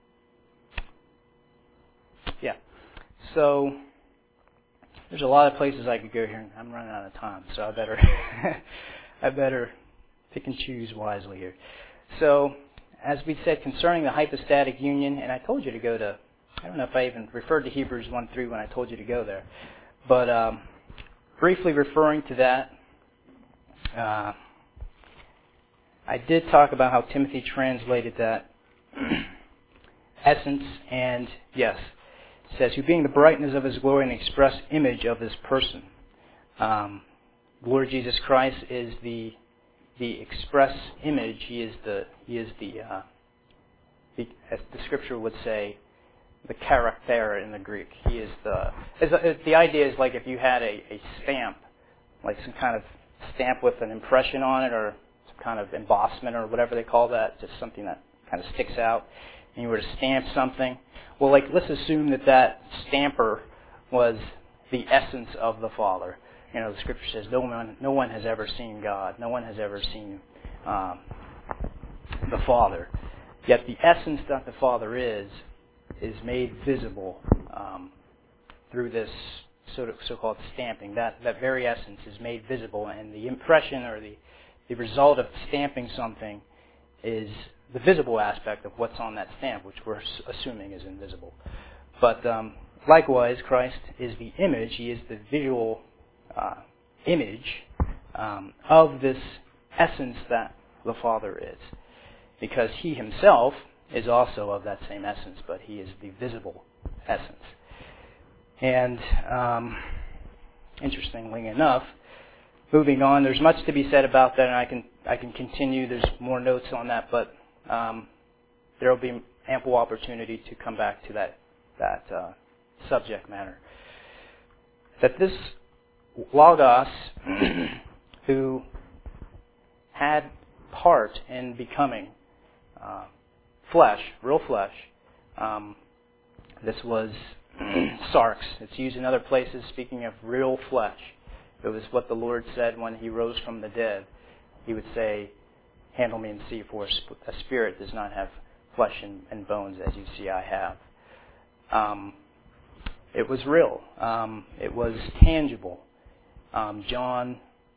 S1: yeah, so there's a lot of places I could go here, and I'm running out of time, so I better I better pick and choose wisely here. So, as we said concerning the hypostatic union, and I told you to go to, I don't know if I even referred to Hebrews one three when I told you to go there, but um, briefly referring to that, uh, I did talk about how Timothy translated that essence, and yes, it says, "Who being the brightness of his glory and express image of his person." Um, Lord Jesus Christ is the the express image. He is the he is the, uh, the as the Scripture would say, the character in the Greek. He is the as a, the idea is like if you had a, a stamp, like some kind of stamp with an impression on it, or some kind of embossment, or whatever they call that, just something that kind of sticks out, and you were to stamp something. Well, like let's assume that that stamper was the essence of the Father. You know, the Scripture says no one, no one has ever seen God. No one has ever seen um, the Father. Yet the essence that the Father is, is made visible um, through this sort of so-called stamping. That that very essence is made visible, and the impression or the, the result of stamping something is the visible aspect of what's on that stamp, which we're assuming is invisible. But um, likewise, Christ is the image. He is the visual uh, image um, of this essence that the Father is, because He Himself is also of that same essence, but He is the visible essence. And um, interestingly enough, moving on, there's much to be said about that, and I can I can continue. There's more notes on that, but um, there will be ample opportunity to come back to that that uh, subject matter. That this Logos, who had part in becoming uh, flesh, real flesh, um, this was sarx. It's used in other places speaking of real flesh. It was what the Lord said when He rose from the dead. He would say, "Handle me and see, for a spirit does not have flesh and, and bones as you see I have." Um, it was real. Um, it was tangible. Um, John,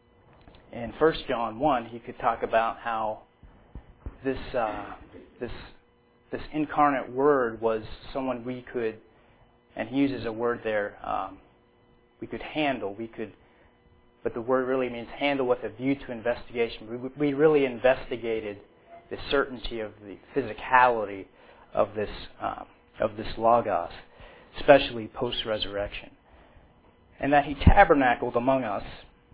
S1: in First John one, he could talk about how this uh, this this incarnate Word was someone we could, and he uses a word there, um, we could handle, we could, but the word really means handle with a view to investigation. We, we really investigated the certainty of the physicality of this um, of this Logos, especially post-resurrection. And that He tabernacled among us.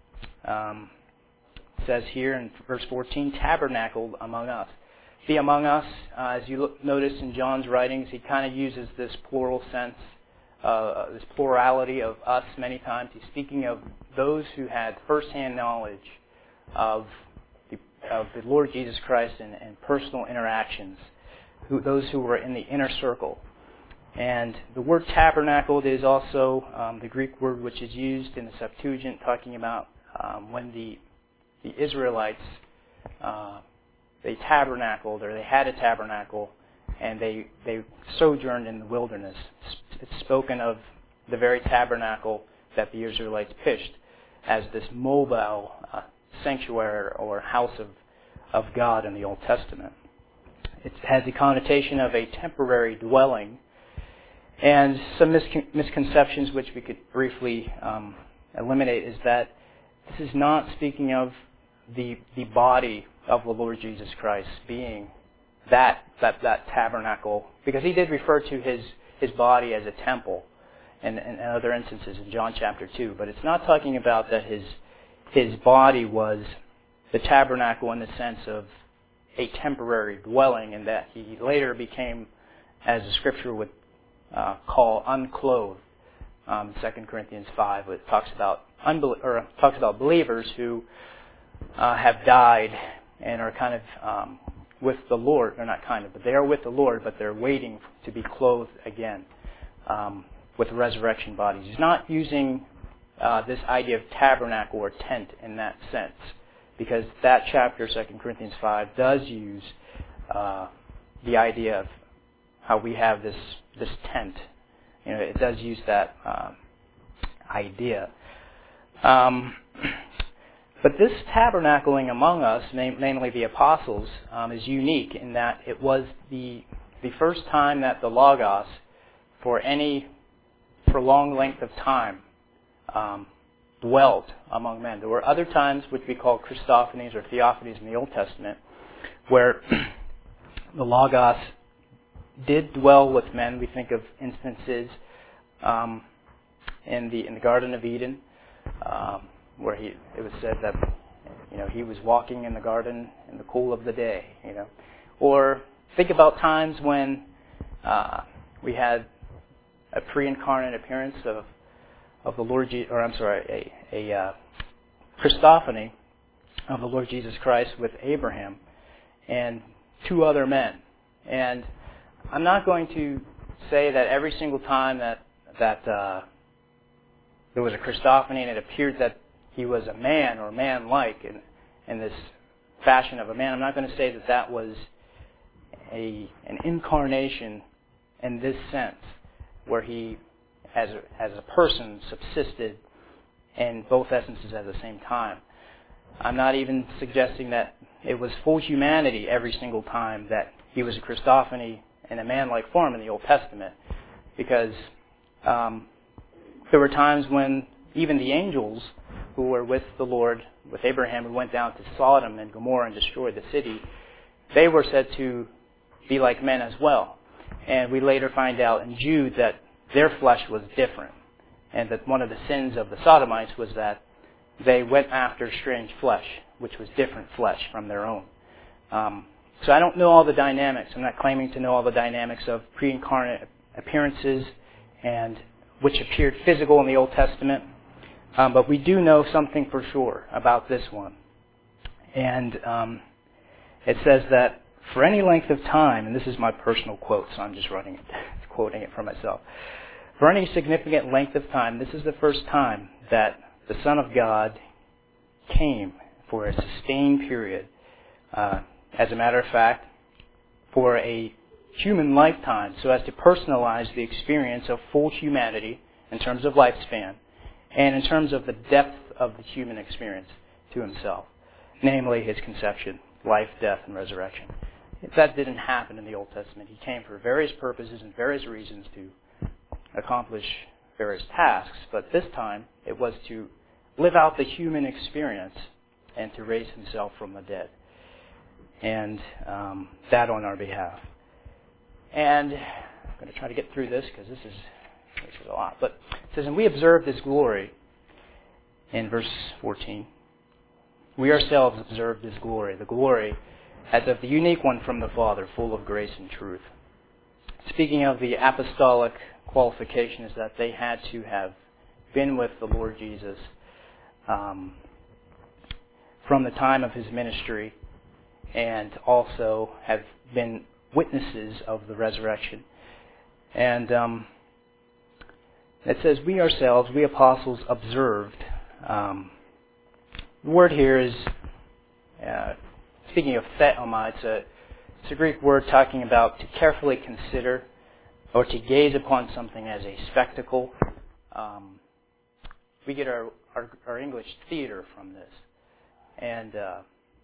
S1: Um, it says here in verse fourteen, tabernacled among us. The among us, uh, as you look, notice in John's writings, he kind of uses this plural sense, uh, this plurality of us many times. He's speaking of those who had first-hand knowledge of the, of the Lord Jesus Christ and, and personal interactions, who, those who were in the inner circle. And the word tabernacled is also um, the Greek word which is used in the Septuagint, talking about um, when the the Israelites uh, they tabernacled, or they had a tabernacle, and they they sojourned in the wilderness. It's spoken of the very tabernacle that the Israelites pitched as this mobile uh, sanctuary or house of of God in the Old Testament. It has the connotation of a temporary dwelling. And some miscon- misconceptions which we could briefly um, eliminate is that this is not speaking of the the body of the Lord Jesus Christ being that that, that tabernacle, because He did refer to His, his body as a temple in, in other instances in John chapter two. But it's not talking about that His His body was the tabernacle in the sense of a temporary dwelling, and that He later became, as the Scripture would Uh, call unclothed. Um, Second Corinthians five, it talks about unbel- or talks about believers who uh, have died and are kind of um, with the Lord. They're not kind of, but they are with the Lord, but they're waiting to be clothed again um, with resurrection bodies. He's not using uh, this idea of tabernacle or tent in that sense, because that chapter, Second Corinthians five, does use uh, the idea of how we have this this tent. You know, it does use that um, idea. Um, but this tabernacling among us, namely the apostles, um, is unique in that it was the the first time that the Logos, for any prolonged length of time, um, dwelt among men. There were other times which we call Christophanies or Theophanies in the Old Testament, where the Logos did dwell with men. We think of instances um, in the in the Garden of Eden, um, where he it was said that you know he was walking in the garden in the cool of the day. You know, or think about times when uh, we had a pre-incarnate appearance of of the Lord, Je- or I'm sorry, a a uh, Christophany of the Lord Jesus Christ with Abraham and two other men. And I'm not going to say that every single time that that uh, there was a Christophany and it appeared that he was a man or man-like in, in this fashion of a man. I'm not going to say that that was a an incarnation in this sense, where he, as a, as a person, subsisted in both essences at the same time. I'm not even suggesting that it was full humanity every single time that he was a Christophany in a man-like form in the Old Testament, because um, there were times when even the angels who were with the Lord, with Abraham, who went down to Sodom and Gomorrah and destroyed the city, they were said to be like men as well. And we later find out in Jude that their flesh was different, and that one of the sins of the Sodomites was that they went after strange flesh, which was different flesh from their own. Um, so I don't know all the dynamics. I'm not claiming to know all the dynamics of pre-incarnate appearances and which appeared physical in the Old Testament. Um, but we do know something for sure about this one. And um, it says that for any length of time, and this is my personal quote, so I'm just running it, quoting it for myself. For any significant length of time, this is the first time that the Son of God came for a sustained period. Uh, as a matter of fact, for a human lifetime, so as to personalize the experience of full humanity in terms of lifespan, and in terms of the depth of the human experience to himself, namely his conception, life, death, and resurrection. That didn't happen in the Old Testament. He came for various purposes and various reasons to accomplish various tasks, but this time it was to live out the human experience and to raise himself from the dead, and um, that on our behalf. And I'm going to try to get through this because this is this is a lot. But it says, and we observe His glory in verse fourteen. We ourselves observed His glory, the glory as of the unique one from the Father, full of grace and truth. Speaking of the apostolic qualification, is that they had to have been with the Lord Jesus um, from the time of His ministry, and also have been witnesses of the resurrection. And um, it says, we ourselves, we apostles, observed. Um, the word here is, uh, speaking of theoma, it's a, it's a Greek word talking about to carefully consider or to gaze upon something as a spectacle. Um, we get our, our, our English theater from this. And uh,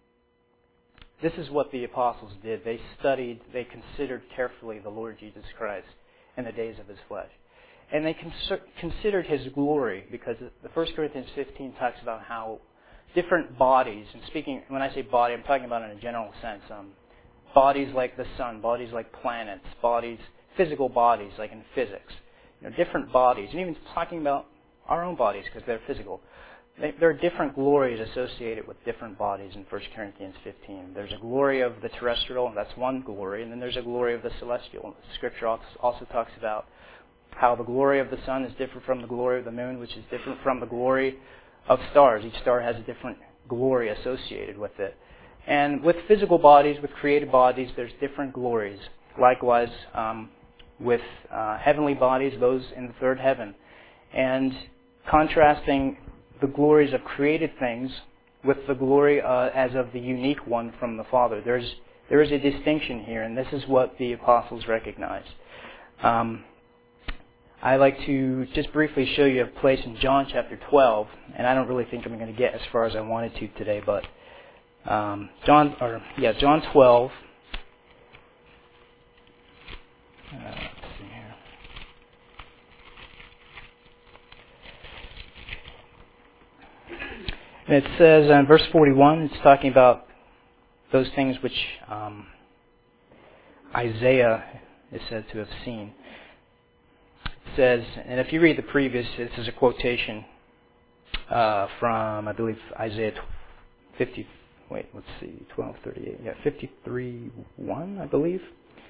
S1: this is what the apostles did. They studied, they considered carefully the Lord Jesus Christ in the days of His flesh. And they cons- considered His glory, because the First Corinthians fifteen talks about how different bodies, and speaking, when I say body, I'm talking about in a general sense, um, bodies like the sun, bodies like planets, bodies, physical bodies like in physics, you know, different bodies, and even talking about our own bodies because they're physical. There are different glories associated with different bodies in First Corinthians fifteen. There's a glory of the terrestrial, and that's one glory, and then there's a glory of the celestial. Scripture also talks about how the glory of the sun is different from the glory of the moon, which is different from the glory of stars. Each star has a different glory associated with it. And with physical bodies, with created bodies, there's different glories. Likewise, um, with uh, heavenly bodies, those in the third heaven. And contrasting the glories of created things with the glory uh, as of the unique one from the Father. There's there is a distinction here, and this is what the apostles recognized. Um, I like to just briefly show you a place in John chapter twelve, and I don't really think I'm going to get as far as I wanted to today, but um, John, or yeah, John twelve. Uh, let's see here. And it says in verse forty-one, it's talking about those things which um, Isaiah is said to have seen. It says, and if you read the previous, this is a quotation uh, from, I believe, Isaiah fifty. Wait, let's see, twelve thirty-eight. Yeah, fifty-three one, I believe.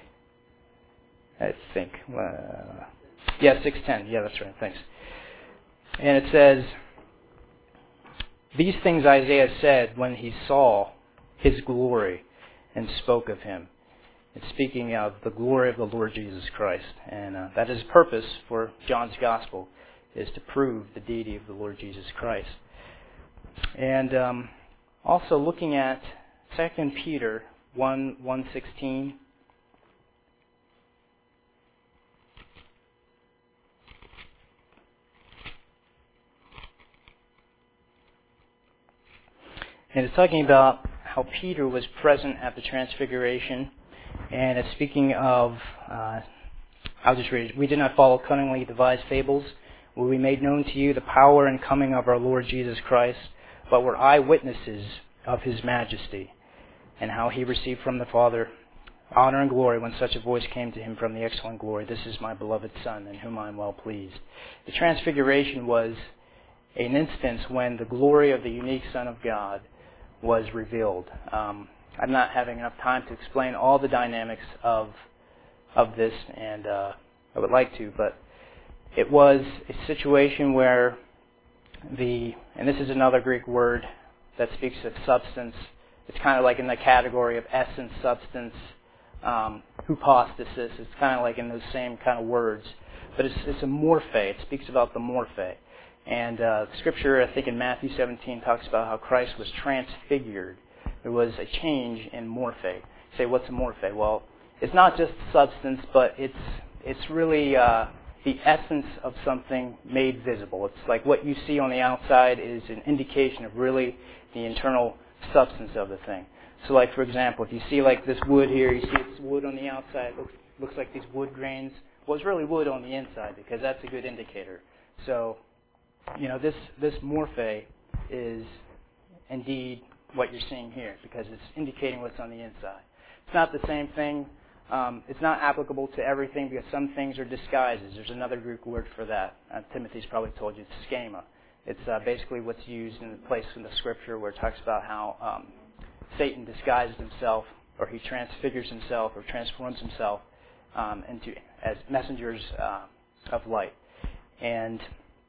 S1: I think. Uh, yeah, six ten. Yeah, that's right. Thanks. And it says, these things Isaiah said when he saw His glory and spoke of Him. It's speaking of the glory of the Lord Jesus Christ. And uh, that is purpose for John's Gospel, is to prove the deity of the Lord Jesus Christ. And um, also looking at Second Peter one, one sixteen. And it's talking about how Peter was present at the Transfiguration. And it's speaking of, uh, I'll just read it. We did not follow cunningly devised fables, where we made known to you the power and coming of our Lord Jesus Christ, but were eyewitnesses of his majesty, and how he received from the Father honor and glory when such a voice came to him from the excellent glory, "This is my beloved Son, in whom I am well pleased." The Transfiguration was an instance when the glory of the unique Son of God was revealed. Um, I'm not having enough time to explain all the dynamics of of this, and uh, I would like to, but it was a situation where the, and this is another Greek word that speaks of substance. It's kind of like in the category of essence, substance, um, hypostasis. It's kind of like in those same kind of words, but it's, it's a morphe. It speaks about the morphe. And uh, Scripture, I think in Matthew seventeen, talks about how Christ was transfigured. There was a change in morphe. You say, what's a morphe? Well, it's not just substance, but it's it's really uh, the essence of something made visible. It's like what you see on the outside is an indication of really the internal substance of the thing. So, like for example, if you see like this wood here, you see it's wood on the outside. It looks looks like these wood grains. Well, it's really wood on the inside because that's a good indicator. So, you know, this, this morphe is indeed what you're seeing here because it's indicating what's on the inside. It's not the same thing. Um, it's not applicable to everything because some things are disguises. There's another Greek word for that. Uh, Timothy's probably told you it's schema. It's uh, basically what's used in the place in the Scripture where it talks about how um, Satan disguises himself, or he transfigures himself, or transforms himself um, into as messengers uh, of light. And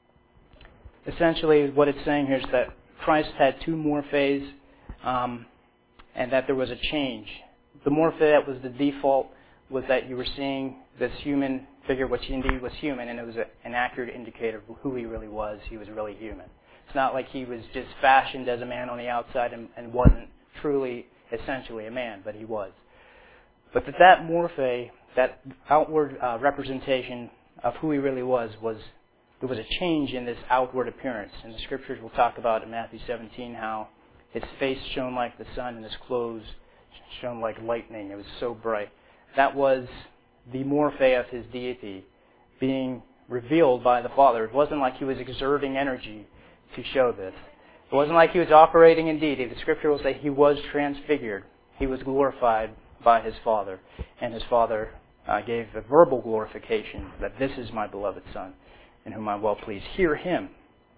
S1: essentially, what it's saying here is that Christ had two morphes, um, and that there was a change. The morphe that was the default was that you were seeing this human figure, which indeed was human, and it was a, an accurate indicator of who he really was. He was really human. It's not like he was just fashioned as a man on the outside and, and wasn't truly, essentially a man, but he was. But that that morphe, that outward uh, representation of who he really was, was there was a change in this outward appearance. And the Scriptures will talk about in Matthew seventeen how his face shone like the sun and his clothes shone like lightning. It was so bright. That was the morphe of his deity being revealed by the Father. It wasn't like he was exerting energy to show this. It wasn't like he was operating in deity. The Scripture will say he was transfigured. He was glorified by his Father. And his Father uh, gave a verbal glorification that this is my beloved Son, in whom I'm well pleased. Hear him.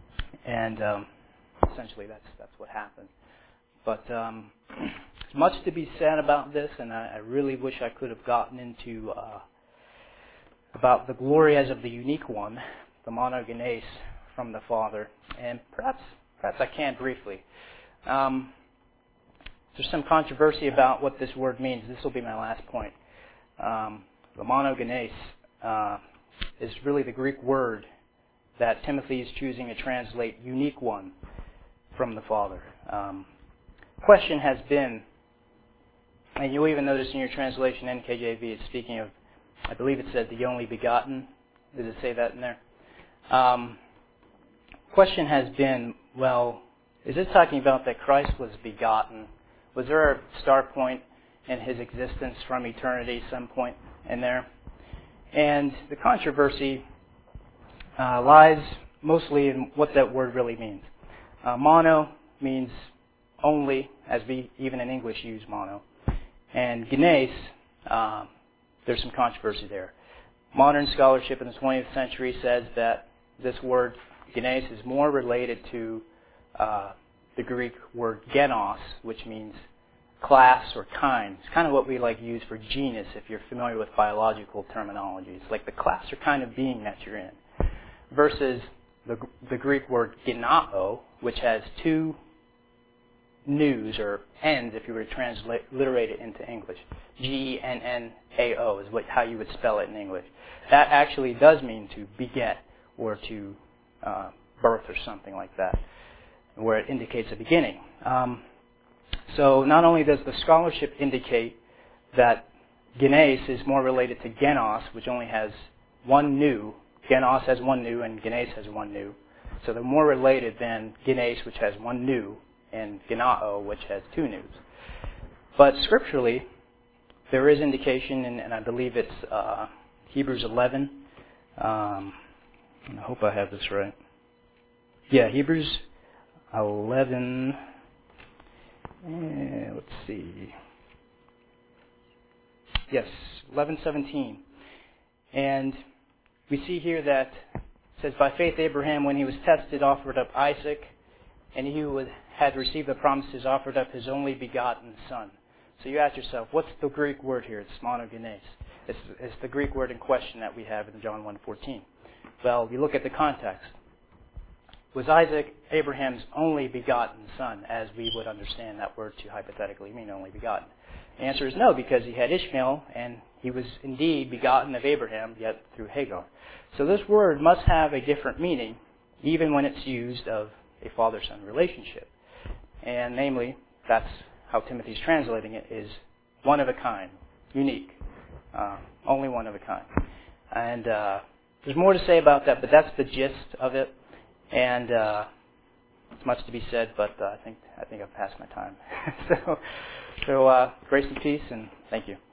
S1: And um, essentially that's that's what happened. But um, there's much to be said about this, and I, I really wish I could have gotten into uh, about the glory as of the unique one, the monogenes from the Father. And perhaps perhaps I can briefly. Um, there's some controversy about what this word means. This will be my last point. Um, the monogenes uh, is really the Greek word that Timothy is choosing to translate unique one from the Father. Um, question has been, and you'll even notice in your translation, N K J V, it's speaking of, I believe it said the only begotten. Does it say that in there? Um, question has been, well, is this talking about that Christ was begotten? Was there a start point in his existence from eternity, some point in there? And the controversy uh, lies mostly in what that word really means. Uh, mono means only, as we even in English use mono. And genes, uh, there's some controversy there. Modern scholarship in the twentieth century says that this word genes is more related to uh, the Greek word genos, which means class or kind. It's kind of what we like use for genus if you're familiar with biological terminology. It's like the class or kind of being that you're in. Versus the, the Greek word genao, which has two news or N's if you were to transliterate it into English. G E N N A O is what, how you would spell it in English. That actually does mean to beget or to uh, birth or something like that, where it indicates a beginning. Um, so not only does the scholarship indicate that Genes is more related to Genos, which only has one nu. Genos has one nu, and Genes has one nu. So they're more related than Genes, which has one nu, and Genao, which has two nus. But scripturally, there is indication, and, and I believe it's uh, Hebrews eleven. Um, and I hope I have this right. Yeah, Hebrews eleven. Eh, let's see. Yes, eleven seventeen. And we see here that it says, by faith Abraham, when he was tested, offered up Isaac, and he who had received the promises offered up his only begotten son. So you ask yourself, what's the Greek word here? It's monogenes. It's, it's the Greek word in question that we have in John one fourteen. Well, you look at the context. Was Isaac Abraham's only begotten son, as we would understand that word to hypothetically mean only begotten? The answer is no, because he had Ishmael, and he was indeed begotten of Abraham, yet through Hagar. So this word must have a different meaning, even when it's used of a father-son relationship. And namely, that's how Timothy's translating it, is one of a kind, unique, uh, only one of a kind. And uh, there's more to say about that, but that's the gist of it. And uh, it's much to be said, but uh, I think I think I've passed my time. so, so uh, grace and peace, and thank you.